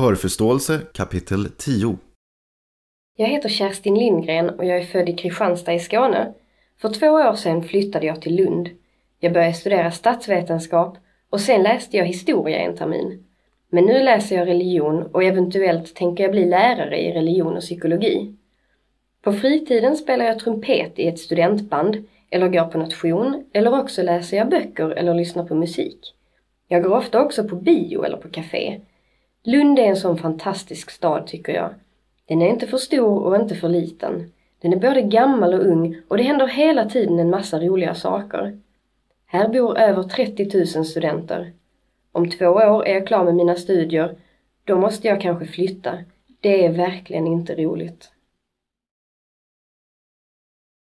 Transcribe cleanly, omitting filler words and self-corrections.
Hörförståelse kapitel 10. Jag heter Kerstin Lindgren och jag är född i Kristianstad i Skåne. För 2 år sedan flyttade jag till Lund. Jag började studera statsvetenskap och sen läste jag historia en termin. Men nu läser jag religion och eventuellt tänker jag bli lärare i religion och psykologi. På fritiden spelar jag trumpet i ett studentband eller går på nation eller också läser jag böcker eller lyssnar på musik. Jag går ofta också på bio eller på café. Lund är en sån fantastisk stad tycker jag. Den är inte för stor och inte för liten. Den är både gammal och ung och det händer hela tiden en massa roliga saker. Här bor över 30 000 studenter. Om 2 år är jag klar med mina studier. Då måste jag kanske flytta. Det är verkligen inte roligt.